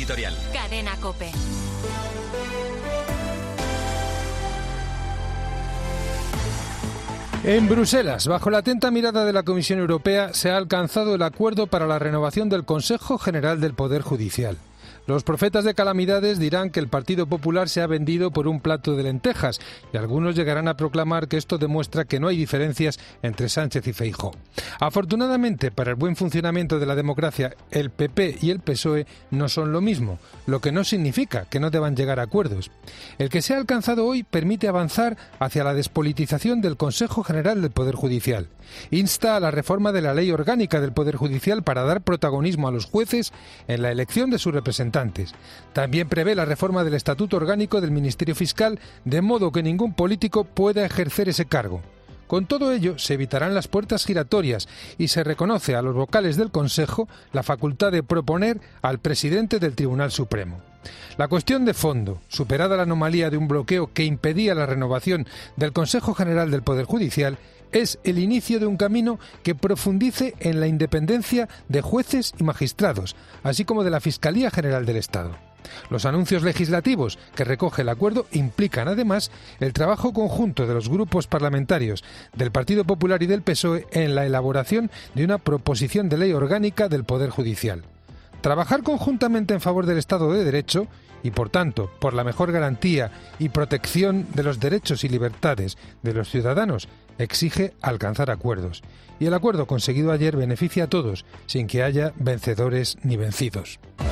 editorial. Cadena COPE. En Bruselas, bajo la atenta mirada de la Comisión Europea, se ha alcanzado el acuerdo para la renovación del Consejo General del Poder Judicial. Los profetas de calamidades dirán que el Partido Popular se ha vendido por un plato de lentejas y algunos llegarán a proclamar que esto demuestra que no hay diferencias entre Sánchez y Feijóo. Afortunadamente, para el buen funcionamiento de la democracia, el PP y el PSOE no son lo mismo, lo que no significa que no deban llegar a acuerdos. El que se ha alcanzado hoy permite avanzar hacia la despolitización del Consejo General del Poder Judicial. Insta a la reforma de la Ley Orgánica del Poder Judicial para dar protagonismo a los jueces en la elección de sus representantes. También prevé la reforma del Estatuto Orgánico del Ministerio Fiscal, de modo que ningún político pueda ejercer ese cargo. Con todo ello, se evitarán las puertas giratorias y se reconoce a los vocales del Consejo la facultad de proponer al presidente del Tribunal Supremo. La cuestión de fondo, superada la anomalía de un bloqueo que impedía la renovación del Consejo General del Poder Judicial, es el inicio de un camino que profundice en la independencia de jueces y magistrados, así como de la Fiscalía General del Estado. Los anuncios legislativos que recoge el acuerdo implican además el trabajo conjunto de los grupos parlamentarios del Partido Popular y del PSOE en la elaboración de una proposición de ley orgánica del Poder Judicial. Trabajar conjuntamente en favor del Estado de Derecho y, por tanto, por la mejor garantía y protección de los derechos y libertades de los ciudadanos exige alcanzar acuerdos. Y el acuerdo conseguido ayer beneficia a todos, sin que haya vencedores ni vencidos.